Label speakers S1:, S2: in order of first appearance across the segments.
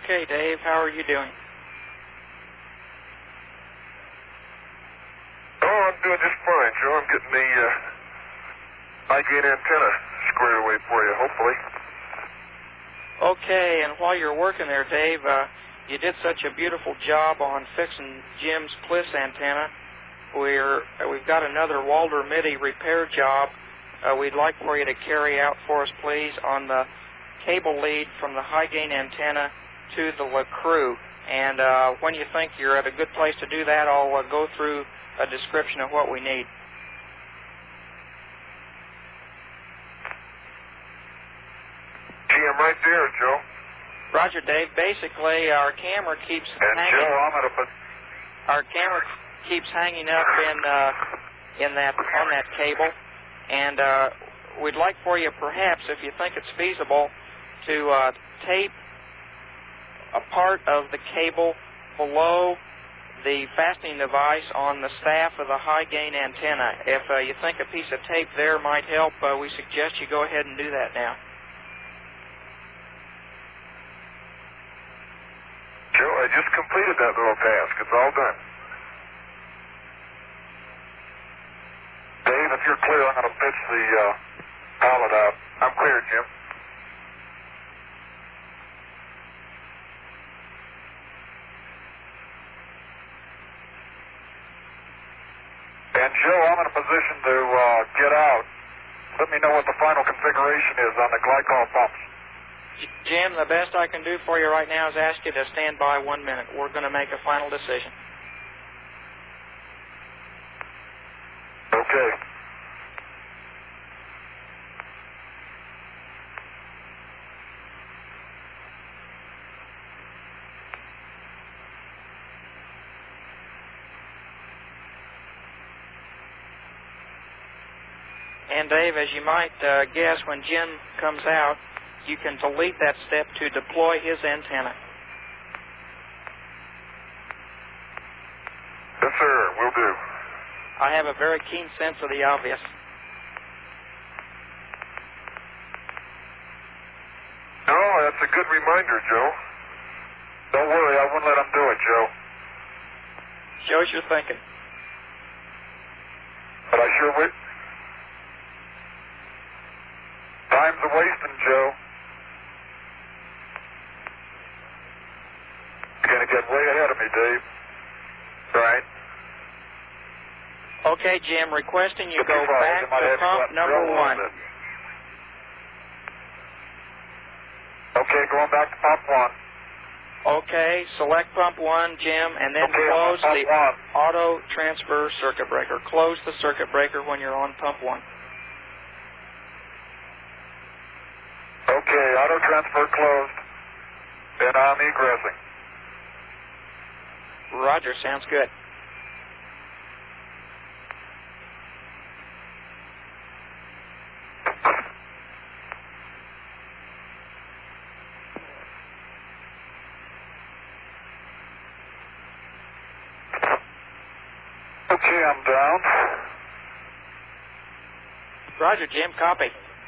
S1: Okay, Dave, how are you doing?
S2: Oh, I'm doing just fine, Joe. I'm getting the high gain antenna squared away for you, hopefully.
S1: Okay, and while you're working there, Dave, you did such a beautiful job on fixing Jim's Pliss antenna. We've got another Walter Mitty repair job we'd like for you to carry out for us, please, on the cable lead from the high gain antenna to the LeCreux. And when you think you're at a good place to do that, I'll go through a description of what we need.
S2: Gee, I'm right there, Joe.
S1: Roger, Dave. Basically, our camera keeps hanging.
S2: Joe, I'm at a...
S1: Our camera keeps hanging up on that cable, and we'd like for you, perhaps, if you think it's feasible, to tape a part of the cable below the fastening device on the staff of the high gain antenna. If you think a piece of tape there might help, we suggest you go ahead and do that now.
S2: Joe, I just completed that little task. It's all done. Dave, if you're clear, I'm going to pitch the pilot out. I'm clear, Jim. And Joe, I'm in a position to get out. Let me know what the final configuration is on the glycol pumps.
S1: Jim, the best I can do for you right now is ask you to stand by 1 minute. We're going to make a final decision.
S2: Okay.
S1: And Dave, as you might guess, when Jim comes out, you can delete that step to deploy his antenna.
S2: Yes, sir. Will do.
S1: I have a very keen sense of the obvious.
S2: No, that's a good reminder, Joe. Don't worry, I wouldn't let him do it, Joe.
S1: Shows you're thinking.
S2: But I sure would. Time's a-wasting, Joe. You're going to get way ahead of me, Dave. Right?
S1: Okay, Jim, requesting you go back to pump number 1.
S2: Okay, going back to pump 1.
S1: Okay, select pump 1, Jim, and then close the auto transfer circuit breaker. Close the circuit breaker when you're on pump 1.
S2: Okay, auto transfer closed, and I'm egressing.
S1: Roger, sounds good.
S2: Okay, I'm down.
S1: Roger, Jim, copy.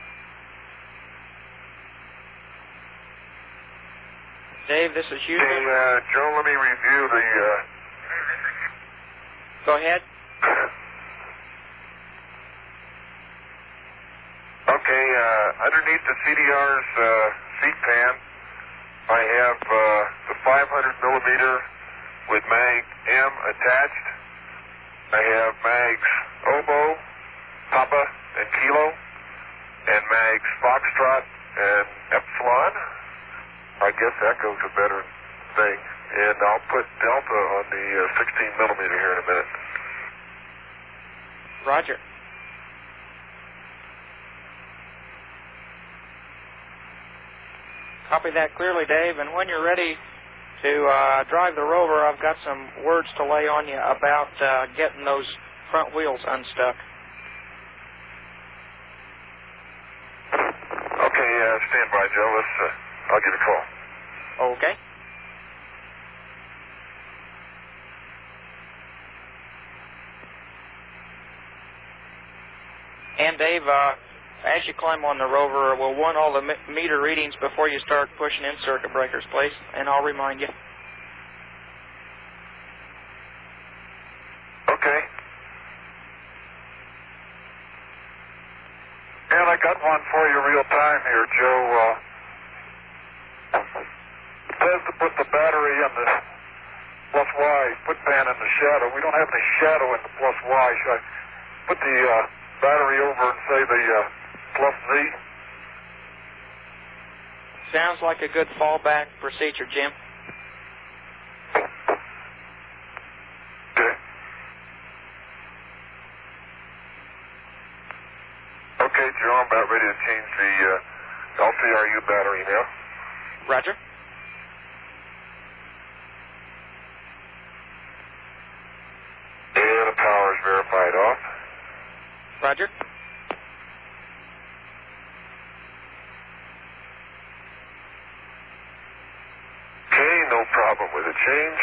S1: Dave, this is Houston.
S2: Hey, Joe, let me review the...
S1: Go ahead.
S2: Okay, underneath the CDR's seat pan, I have the 500 millimeter with mag M attached. I have mags Oboe, Papa, and Kilo, and mags Foxtrot and Epsilon. I guess Echo's a better thing. And I'll put Delta on the 16 millimeter here in a minute.
S1: Roger. Copy that clearly, Dave. And when you're ready to drive the rover, I've got some words to lay on you about getting those front wheels unstuck.
S2: Okay, stand by, Joe. I'll give a call.
S1: Okay. And Dave, as you climb on the rover, we'll want all the meter readings before you start pushing in circuit breakers, please, and I'll remind you.
S2: Okay. And I got one for you real time here, Joe. It says to put the battery in the plus Y foot pan in the shadow. We don't have any shadow in the plus Y. Should I put the battery over and say the plus Z?
S1: Sounds like a good fallback procedure, Jim.
S2: Okay. Okay, Joe, I'm about ready to change the LCRU battery now.
S1: Roger.
S2: And the power is verified off.
S1: Roger.
S2: Okay, no problem with the change.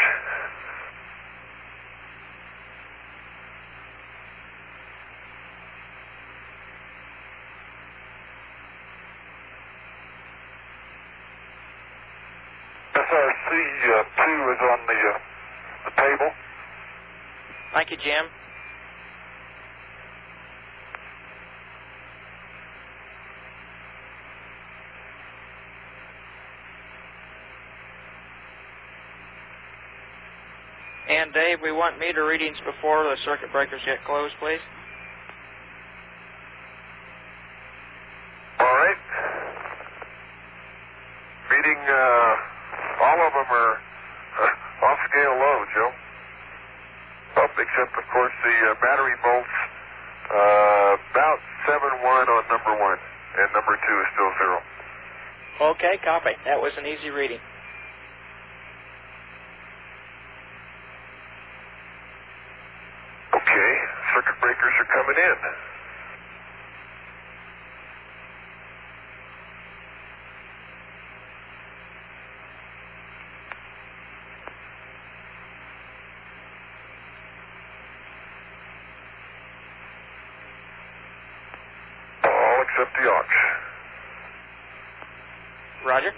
S2: SRC2 is on the table.
S1: Thank you, Jim. And Dave, we want meter readings before the circuit breakers get closed, please.
S2: All right. Reading, all of them are off-scale low, Joe. Up, except, of course, the battery volts, about 7.1 on number 1, and number 2 is still 0.
S1: Okay, copy. That was an easy reading.
S2: Okay, circuit breakers are coming in. All except the aux.
S1: Roger.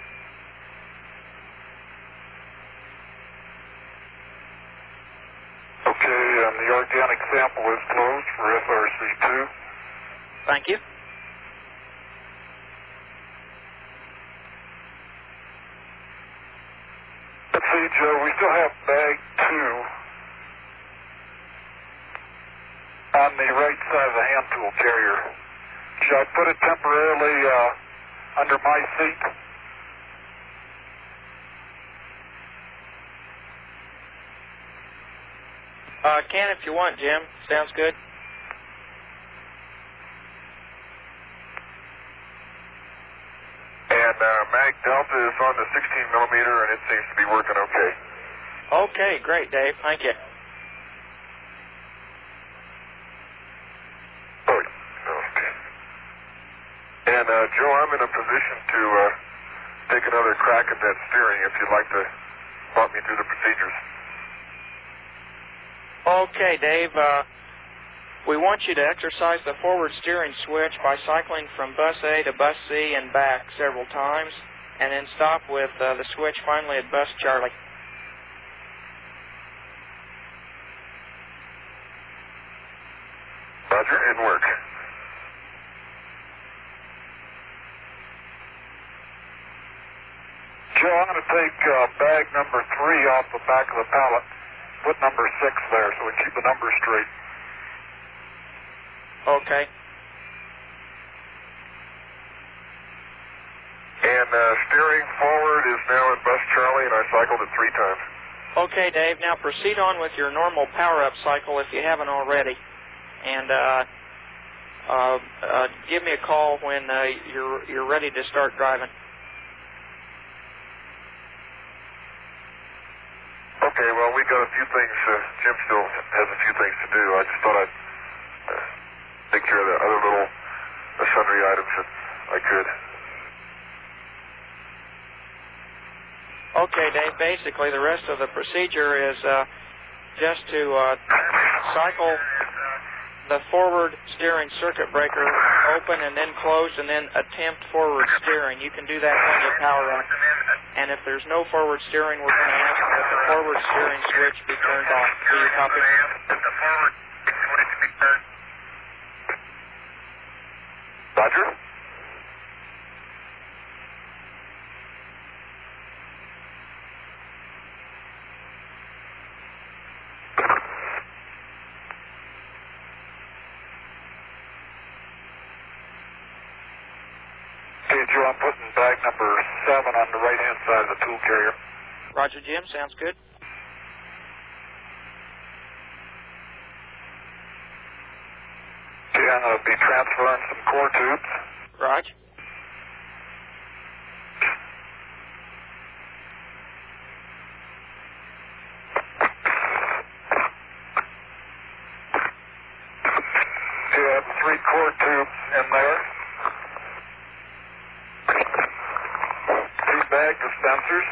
S2: Okay, the organic sample is closed for SRC2.
S1: Thank you.
S2: Let's see, Joe, we still have bag 2 on the right side of the hand tool carrier. Should I put it temporarily under my seat?
S1: Can if you want, Jim. Sounds good.
S2: And mag delta is on the 16 millimeter, and it seems to be working okay.
S1: Okay, great, Dave. Thank you.
S2: Oh, okay. And Joe, I'm in a position to take another crack at that steering if you'd like to walk me through the procedures.
S1: Okay, Dave. We want you to exercise the forward steering switch by cycling from bus A to bus C and back several times, and then stop with the switch finally at bus Charlie.
S2: Roger, and work. Joe, I'm going to take bag number 3 off the back of the pallet. Put number 6 there so we keep the numbers straight.
S1: Okay.
S2: And steering forward is now in bus Charlie, and I cycled it 3 times.
S1: Okay, Dave. Now proceed on with your normal power-up cycle if you haven't already. And give me a call when you're ready to start driving.
S2: Okay, well, we got a few things. Jim still has a few things to do. I just thought I'd take care of the other little sundry items that I could.
S1: Okay, Dave. Basically, the rest of the procedure is just to cycle the forward steering circuit breaker open and then closed and then attempt forward steering. You can do that when you power on. And if there's no forward steering, we're going to ask that the forward steering switch be turned off. Do you copy?
S2: Roger. Joe, I'm putting bag number 7 on the right-hand side of the tool carrier.
S1: Roger, Jim. Sounds good.
S2: Okay, I'm going to be transferring some core tubes.
S1: Roger.
S2: Okay, I have 3 core tubes in there. Bag dispensers.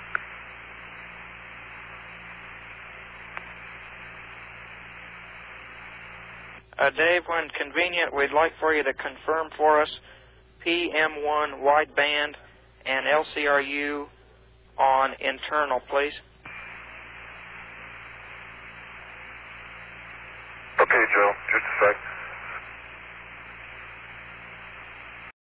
S1: Dave, when convenient, we'd like for you to confirm for us PM1 wideband and LCRU on internal, please.
S2: Okay, Joe, just a sec.